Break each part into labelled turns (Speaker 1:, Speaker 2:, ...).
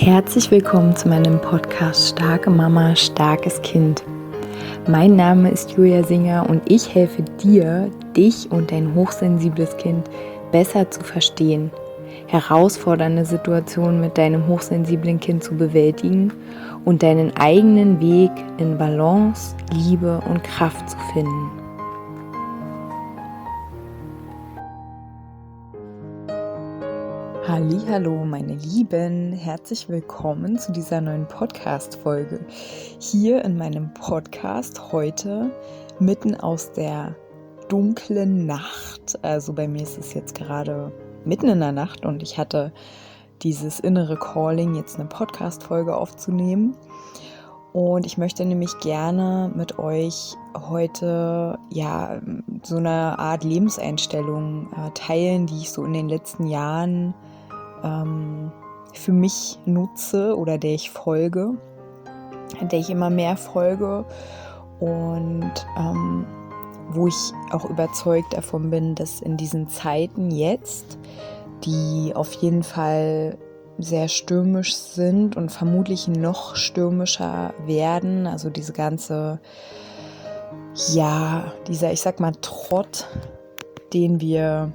Speaker 1: Herzlich willkommen zu meinem Podcast Starke Mama, starkes Kind. Mein Name ist Julia Singer und ich helfe dir, dich und dein hochsensibles Kind besser zu verstehen, herausfordernde Situationen mit deinem hochsensiblen Kind zu bewältigen und deinen eigenen Weg in Balance, Liebe und Kraft zu finden. Hallo, meine Lieben, herzlich willkommen zu dieser neuen Podcast-Folge. Hier in meinem Podcast heute mitten aus der dunklen Nacht. Also bei mir ist es jetzt gerade mitten in der Nacht und ich hatte dieses innere Calling, jetzt eine Podcast-Folge aufzunehmen. Und ich möchte nämlich gerne mit euch heute so eine Art Lebenseinstellung teilen, die ich so in den letzten Jahren für mich nutze oder der ich folge, der ich immer mehr folge und wo ich auch überzeugt davon bin, dass in diesen Zeiten jetzt, die auf jeden Fall sehr stürmisch sind und vermutlich noch stürmischer werden, also diese ganze, dieser, ich sag mal, Trott, den wir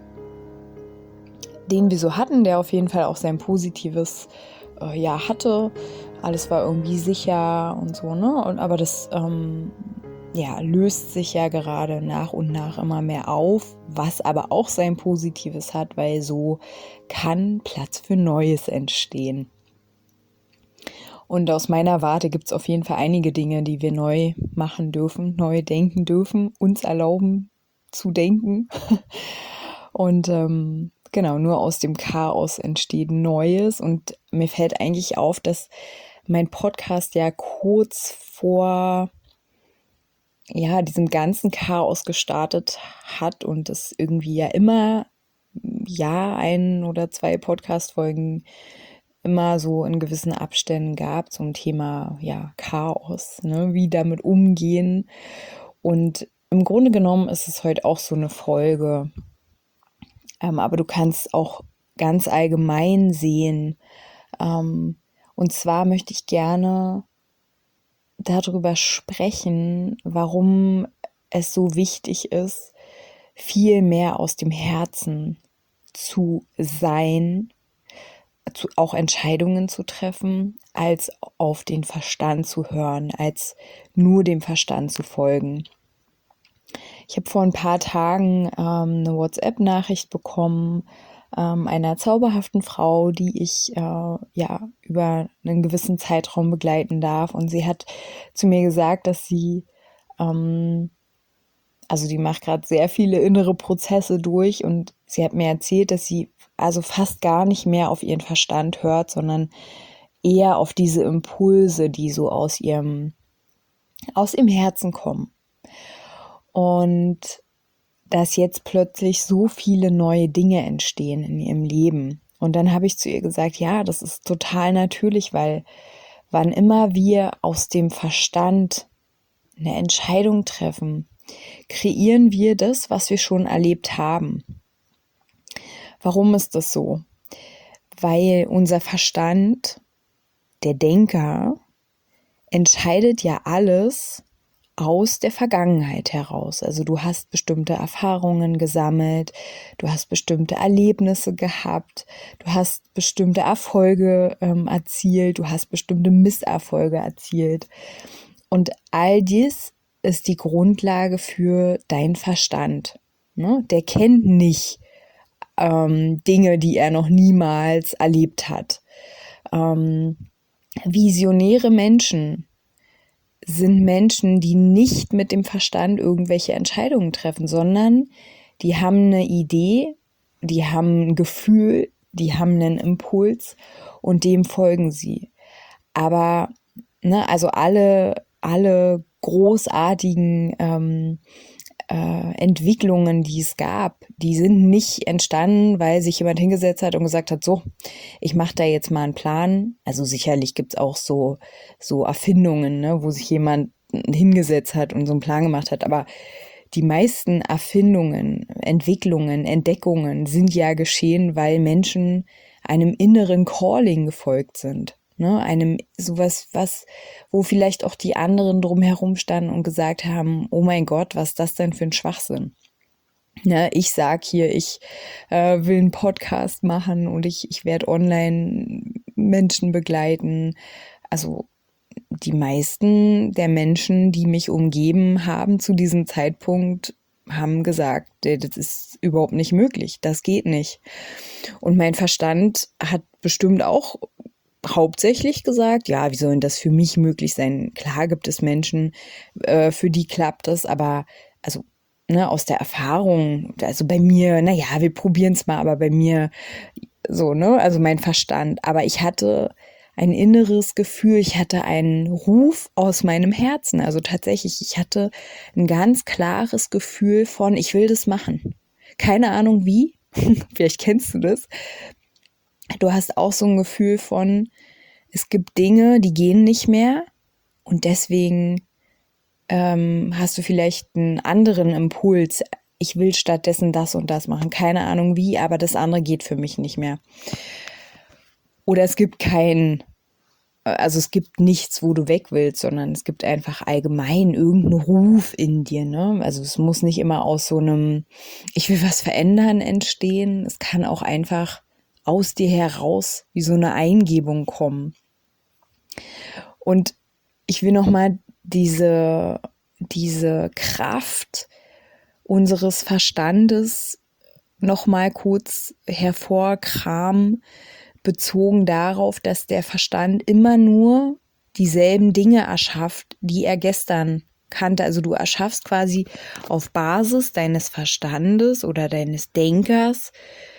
Speaker 1: so hatten, der auf jeden Fall auch sein positives hatte. Alles war irgendwie sicher und so, ne? Aber das löst sich ja gerade nach und nach immer mehr auf, was aber auch sein Positives hat, weil so kann Platz für Neues entstehen. Und aus meiner Warte gibt es auf jeden Fall einige Dinge, die wir neu machen dürfen, neu denken dürfen, uns erlauben zu denken. Und genau, nur aus dem Chaos entsteht Neues. Und mir fällt eigentlich auf, dass mein Podcast ja kurz vor diesem ganzen Chaos gestartet hat und es irgendwie ja immer ein oder zwei Podcast-Folgen immer so in gewissen Abständen gab zum Thema Chaos, ne, wie damit umgehen. Und im Grunde genommen ist es heute auch so eine Folge. Aber du kannst auch ganz allgemein sehen. Und zwar möchte ich gerne darüber sprechen, warum es so wichtig ist, viel mehr aus dem Herzen zu sein, auch Entscheidungen zu treffen, als auf den Verstand zu hören, als nur dem Verstand zu folgen. Ich habe vor ein paar Tagen eine WhatsApp-Nachricht bekommen einer zauberhaften Frau, die ich über einen gewissen Zeitraum begleiten darf. Und sie hat zu mir gesagt, dass sie, die macht gerade sehr viele innere Prozesse durch und sie hat mir erzählt, dass sie also fast gar nicht mehr auf ihren Verstand hört, sondern eher auf diese Impulse, die so aus ihrem Herzen kommen. Und dass jetzt plötzlich so viele neue Dinge entstehen in ihrem Leben. Und dann habe ich zu ihr gesagt, ja, das ist total natürlich, weil wann immer wir aus dem Verstand eine Entscheidung treffen, kreieren wir das, was wir schon erlebt haben. Warum ist das so? Weil unser Verstand, der Denker, entscheidet ja alles aus der Vergangenheit heraus. Also du hast bestimmte Erfahrungen gesammelt, du hast bestimmte Erlebnisse gehabt, du hast bestimmte Erfolge erzielt, du hast bestimmte Misserfolge erzielt. Und all dies ist die Grundlage für deinen Verstand. Ne? Der kennt nicht Dinge, die er noch niemals erlebt hat. Visionäre Menschen sind Menschen, die nicht mit dem Verstand irgendwelche Entscheidungen treffen, sondern die haben eine Idee, die haben ein Gefühl, die haben einen Impuls und dem folgen sie. Aber also alle großartigen Entwicklungen, die es gab, die sind nicht entstanden, weil sich jemand hingesetzt hat und gesagt hat, so, ich mache da jetzt mal einen Plan. Also sicherlich gibt's auch so Erfindungen, ne, wo sich jemand hingesetzt hat und so einen Plan gemacht hat. Aber die meisten Erfindungen, Entwicklungen, Entdeckungen sind ja geschehen, weil Menschen einem inneren Calling gefolgt sind. ne? Einem sowas, wo vielleicht auch die anderen drumherum standen und gesagt haben, oh mein Gott, was ist das denn für ein Schwachsinn? Ne, ich sag hier, ich will einen Podcast machen und ich werde online Menschen begleiten. Also die meisten der Menschen, die mich umgeben haben zu diesem Zeitpunkt, haben gesagt, das ist überhaupt nicht möglich, das geht nicht. Und mein Verstand hat bestimmt auch hauptsächlich gesagt, ja, wie soll denn das für mich möglich sein? Klar gibt es Menschen, für die klappt das, aber also ne, aus der Erfahrung, also bei mir, naja, wir probieren es mal, aber bei mir so, ne, also mein Verstand. Aber ich hatte ein inneres Gefühl, ich hatte einen Ruf aus meinem Herzen. Also tatsächlich, ich hatte ein ganz klares Gefühl von, ich will das machen. Keine Ahnung wie, vielleicht kennst du das. Du hast auch so ein Gefühl von, es gibt Dinge, die gehen nicht mehr und deswegen hast du vielleicht einen anderen Impuls. Ich will stattdessen das und das machen. Keine Ahnung wie, aber das andere geht für mich nicht mehr. Oder es gibt es gibt nichts, wo du weg willst, sondern es gibt einfach allgemein irgendeinen Ruf in dir, ne? Also es muss nicht immer aus so einem, ich will was verändern entstehen. Es kann auch einfach aus dir heraus wie so eine Eingebung kommen. Und ich will nochmal diese Kraft unseres Verstandes nochmal kurz hervorkramen, bezogen darauf, dass der Verstand immer nur dieselben Dinge erschafft, die er gestern kannte. Also du erschaffst quasi auf Basis deines Verstandes oder deines Denkers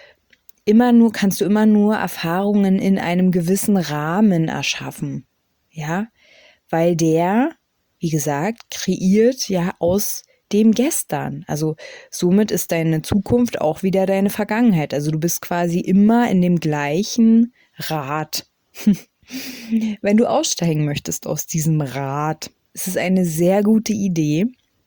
Speaker 1: kannst du immer nur Erfahrungen in einem gewissen Rahmen erschaffen. Ja, weil der, wie gesagt, kreiert ja aus dem Gestern. Also somit ist deine Zukunft auch wieder deine Vergangenheit. Also du bist quasi immer in dem gleichen Rad. Wenn du aussteigen möchtest aus diesem Rad, ist es eine sehr gute Idee,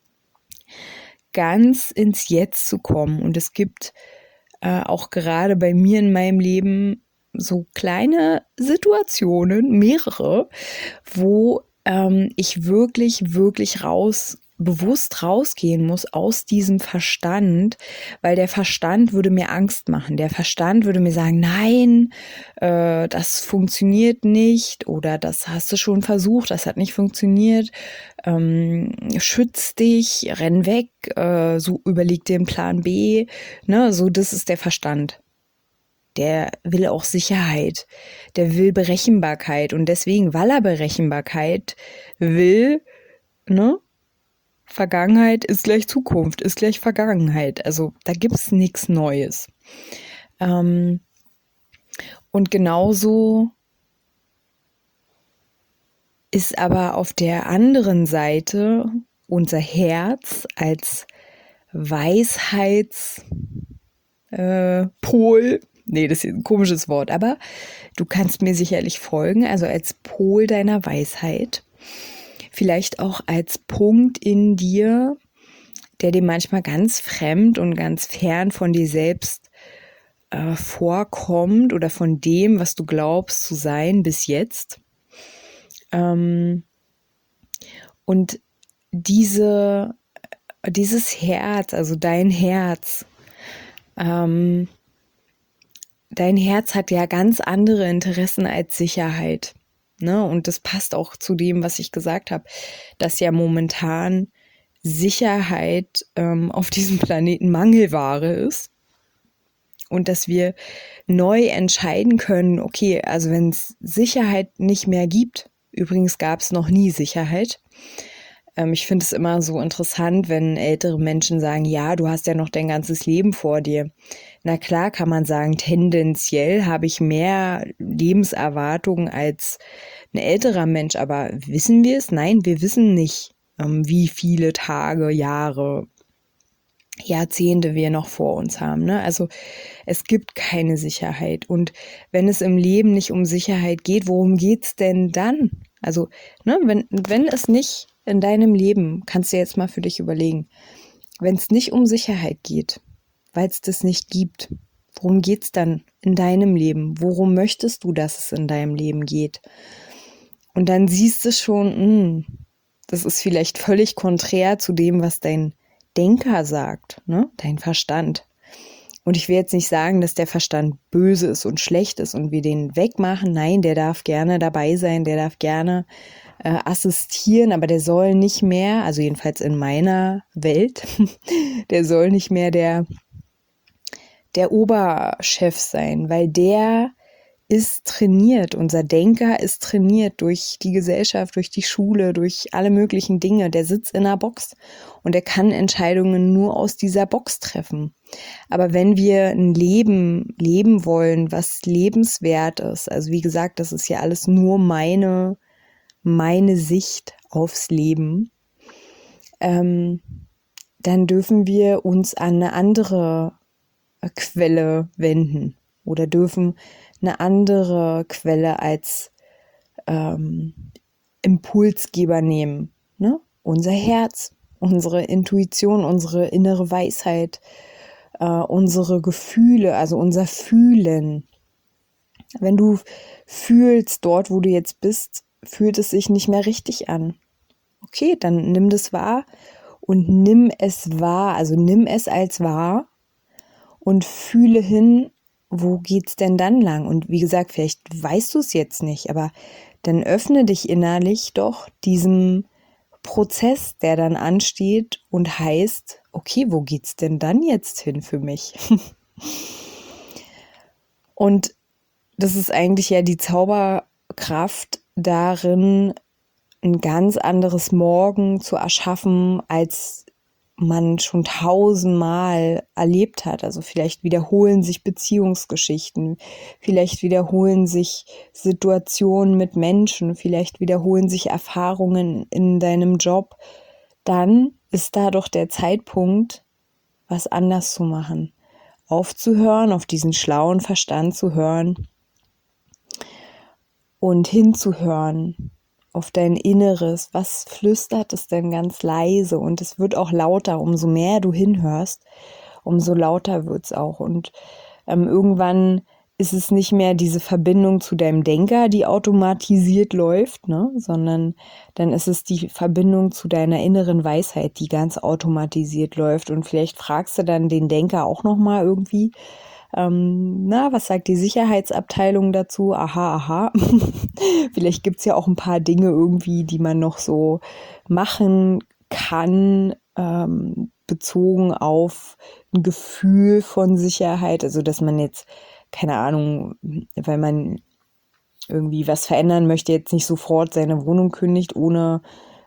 Speaker 1: ganz ins Jetzt zu kommen. Und es gibt auch gerade bei mir in meinem Leben so kleine Situationen, mehrere, wo ich wirklich, wirklich bewusst rausgehen muss aus diesem Verstand, weil der Verstand würde mir Angst machen. Der Verstand würde mir sagen, nein, das funktioniert nicht oder das hast du schon versucht, das hat nicht funktioniert. Schütz dich, renn weg, so überleg dir einen Plan B. Ne, so, das ist der Verstand. Der will auch Sicherheit, der will Berechenbarkeit und deswegen, weil er Berechenbarkeit will, ne, Vergangenheit ist gleich Zukunft, ist gleich Vergangenheit. Also da gibt's nichts Neues. Und genauso ist aber auf der anderen Seite unser Herz als Weisheitspol. Nee, das ist ein komisches Wort, aber du kannst mir sicherlich folgen, also als Pol deiner Weisheit. Vielleicht auch als Punkt in dir, der dir manchmal ganz fremd und ganz fern von dir selbst vorkommt oder von dem, was du glaubst zu sein bis jetzt. Und dieses Herz, also dein Herz hat ja ganz andere Interessen als Sicherheit. Ne? Und das passt auch zu dem, was ich gesagt habe, dass ja momentan Sicherheit auf diesem Planeten Mangelware ist. Und dass wir neu entscheiden können, okay, also wenn es Sicherheit nicht mehr gibt, übrigens gab es noch nie Sicherheit. Ich finde es immer so interessant, wenn ältere Menschen sagen, ja, du hast ja noch dein ganzes Leben vor dir. Na klar kann man sagen, tendenziell habe ich mehr Lebenserwartung als ein älterer Mensch, aber wissen wir es? Nein, wir wissen nicht, wie viele Tage, Jahre, Jahrzehnte wir noch vor uns haben. Ne? Also es gibt keine Sicherheit. Und wenn es im Leben nicht um Sicherheit geht, worum geht's denn dann? Also ne, wenn es nicht in deinem Leben, kannst du jetzt mal für dich überlegen, wenn es nicht um Sicherheit geht, weil es das nicht gibt, Worum geht's dann in deinem Leben? Worum möchtest du, dass es in deinem Leben geht? Und dann siehst du schon, das ist vielleicht völlig konträr zu dem, was dein Denker sagt, ne? Dein Verstand. Und ich will jetzt nicht sagen, dass der Verstand böse ist und schlecht ist und wir den wegmachen. Nein, der darf gerne dabei sein, der darf gerne assistieren, aber der soll nicht mehr, also jedenfalls in meiner Welt, der soll nicht mehr der Oberchef sein, weil der ist trainiert, unser Denker ist trainiert durch die Gesellschaft, durch die Schule, durch alle möglichen Dinge. Der sitzt in einer Box und er kann Entscheidungen nur aus dieser Box treffen. Aber wenn wir ein Leben leben wollen, was lebenswert ist, also wie gesagt, das ist ja alles nur meine Sicht aufs Leben, dann dürfen wir uns an eine andere Quelle wenden oder dürfen eine andere Quelle als Impulsgeber nehmen. Ne? Unser Herz, unsere Intuition, unsere innere Weisheit, unsere Gefühle, also unser Fühlen. Wenn du fühlst, dort wo du jetzt bist, fühlt es sich nicht mehr richtig an. Okay, dann nimm das wahr und nimm es wahr, also nimm es als wahr und fühle hin, wo geht's denn dann lang? Und wie gesagt, vielleicht weißt du es jetzt nicht, aber dann öffne dich innerlich doch diesem Prozess, der dann ansteht und heißt, okay, wo geht's denn dann jetzt hin für mich? Und das ist eigentlich ja die Zauberkraft darin, ein ganz anderes Morgen zu erschaffen, als man schon 1000-mal erlebt hat. Also vielleicht wiederholen sich Beziehungsgeschichten, vielleicht wiederholen sich Situationen mit Menschen, vielleicht wiederholen sich Erfahrungen in deinem Job. Dann ist da doch der Zeitpunkt, was anders zu machen. Aufzuhören, auf diesen schlauen Verstand zu hören und hinzuhören auf dein Inneres. Was flüstert es denn ganz leise? Und es wird auch lauter. Umso mehr du hinhörst, umso lauter wird es auch. Und irgendwann ist es nicht mehr diese Verbindung zu deinem Denker, die automatisiert läuft, ne? Sondern dann ist es die Verbindung zu deiner inneren Weisheit, die ganz automatisiert läuft. Und vielleicht fragst du dann den Denker auch nochmal irgendwie, was sagt die Sicherheitsabteilung dazu? Aha. Vielleicht gibt's ja auch ein paar Dinge irgendwie, die man noch so machen kann, bezogen auf ein Gefühl von Sicherheit. Also, dass man jetzt, keine Ahnung, weil man irgendwie was verändern möchte, jetzt nicht sofort seine Wohnung kündigt, ohne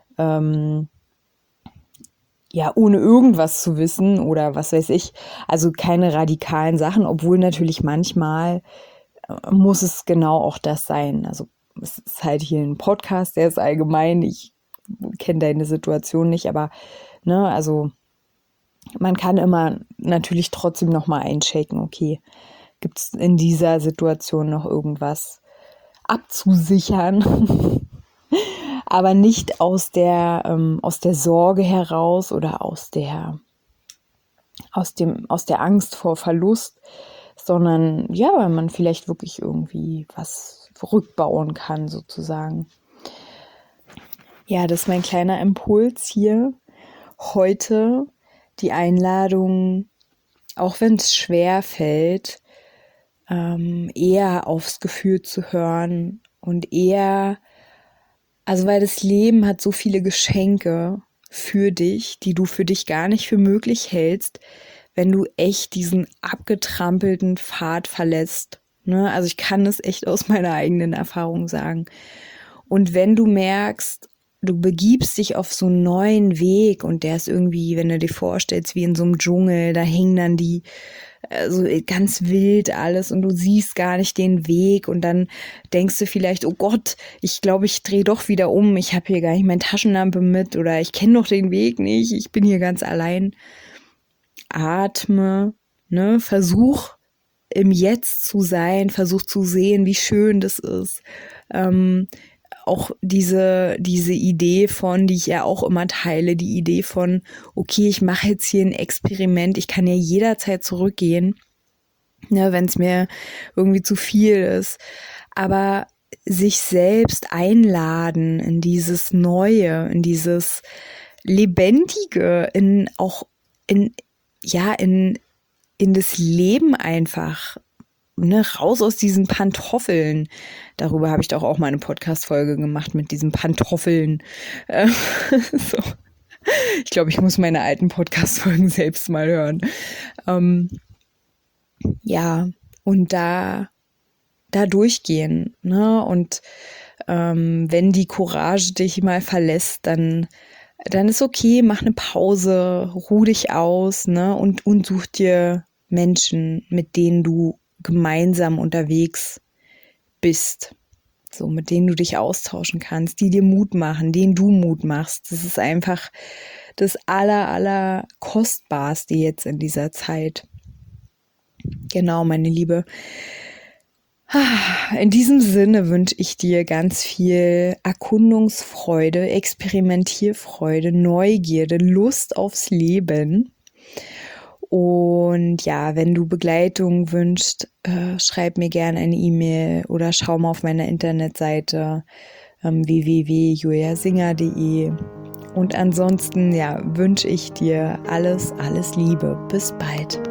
Speaker 1: irgendwas zu wissen oder was weiß ich. Also keine radikalen Sachen, obwohl natürlich manchmal muss es genau auch das sein. Also es ist halt hier ein Podcast, der ist allgemein. Ich kenne deine Situation nicht, aber also man kann immer natürlich trotzdem nochmal einchecken, okay, gibt es in dieser Situation noch irgendwas abzusichern? Aber nicht aus der Sorge heraus oder aus der Angst vor Verlust, sondern weil man vielleicht wirklich irgendwie was rückbauen kann sozusagen. Ja, das ist mein kleiner Impuls hier. Heute die Einladung, auch wenn es schwer fällt, eher aufs Gefühl zu hören und eher, also weil das Leben hat so viele Geschenke für dich, die du für dich gar nicht für möglich hältst, wenn du echt diesen abgetrampelten Pfad verlässt. Ne? Also ich kann das echt aus meiner eigenen Erfahrung sagen. Und wenn du merkst, du begibst dich auf so einen neuen Weg und der ist irgendwie, wenn du dir vorstellst, wie in so einem Dschungel, da hängen dann die so ganz wild alles und du siehst gar nicht den Weg und dann denkst du vielleicht, oh Gott, ich glaube, ich drehe doch wieder um, ich habe hier gar nicht meine Taschenlampe mit oder ich kenne doch den Weg nicht, ich bin hier ganz allein. Atme, versuch im Jetzt zu sein, versuch zu sehen, wie schön das ist. Auch diese Idee von, die ich ja auch immer teile, die Idee von, okay, ich mache jetzt hier ein Experiment, ich kann ja jederzeit zurückgehen ne, wenn es mir irgendwie zu viel ist. Aber sich selbst einladen in dieses Neue, in dieses Lebendige, in das Leben einfach, ne, raus aus diesen Pantoffeln. Darüber habe ich doch auch mal eine Podcast-Folge gemacht mit diesen Pantoffeln. So. Ich glaube, ich muss meine alten Podcast-Folgen selbst mal hören. Ja, und da durchgehen, ne? Und wenn die Courage dich mal verlässt, dann ist okay, mach eine Pause, ruh dich aus, ne? Und such dir Menschen, mit denen du gemeinsam unterwegs bist. So, mit denen du dich austauschen kannst, die dir Mut machen, denen du Mut machst. Das ist einfach das aller Kostbarste jetzt in dieser Zeit. Genau, meine Liebe. In diesem Sinne wünsche ich dir ganz viel Erkundungsfreude, Experimentierfreude, Neugierde, Lust aufs Leben. Und ja, wenn du Begleitung wünschst, schreib mir gerne eine E-Mail oder schau mal auf meiner Internetseite www.juliasinger.de. Und ansonsten, ja, wünsche ich dir alles Liebe. Bis bald.